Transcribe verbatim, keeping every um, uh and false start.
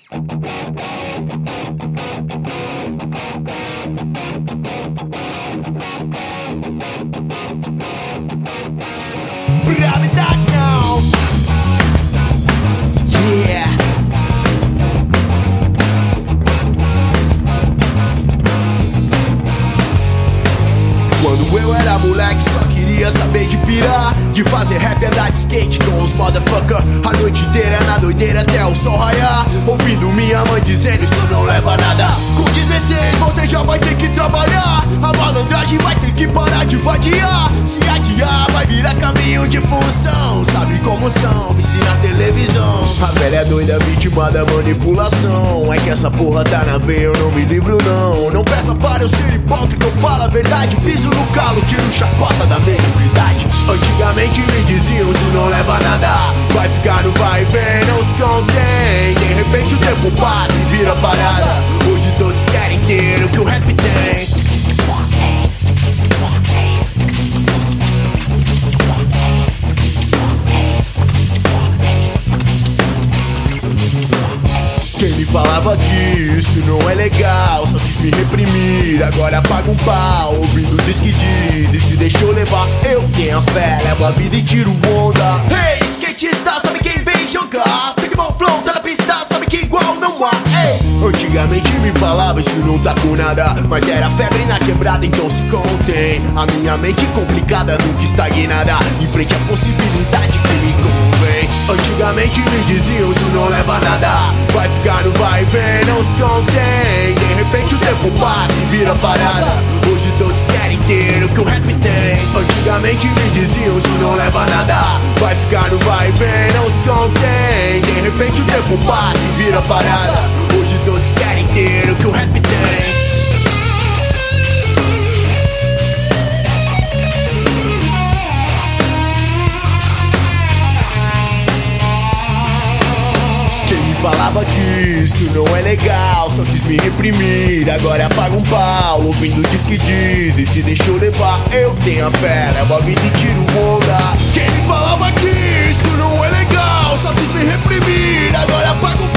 Gravidade não. Yeah. Quando eu era moleque só queria saber de pirar, de fazer rap e andar de skate com os motherfucker a noite inteira na doideira até o sol raiar, ouvindo minha mãe dizendo isso não leva a nada. Com dezesseis você já vai ter que trabalhar, a malandragem vai ter que parar de vadiar. Se adiar vai virar caminho de função, sabe como são, vice na televisão. A velha é doida, vítima da manipulação, é que essa porra tá na veia, eu não me livro não. Não peça para eu ser hipócrita, eu falo a verdade, piso no calo, tiro chacota da mediocridade. Antigamente me diziam isso não leva a nada, vai ficar no vai e vem, não se contém. De repente o tempo passa e vira parada, hoje todos querem ter o que o rap tem. Quem me falava que isso não é legal só quis me reprimir, agora paga um pau ouvindo diz que diz. E se deixou levar, eu tenho a fé, levo a vida e tiro onda. Hey, skatista, sabe quem vem jogar? Segue meu flow, tá na pista, sabe que igual não há. Hey. Antigamente me falava isso não tá com nada, mas era febre na quebrada, então se contém. A minha mente complicada nunca estagnada, em frente à possibilidade que me convém. Antigamente me diziam isso não leva a nada, vai ficar no vai e vem, não se contém. De repente o tempo passa e vira parada, hoje todos querem ter o que o rap tem. Antigamente me diziam isso não leva a nada, vai ficar no vai e vem, não se contém. De repente o tempo passa e vira parada, hoje todos querem ter o que o rap tem. Falava que isso não é legal, só quis me reprimir, agora paga um pau ouvindo diz que diz. E se deixou levar, eu tenho a fé, levo a vida e tiro onda. Quem me falava que isso não é legal, só quis me reprimir, agora paga um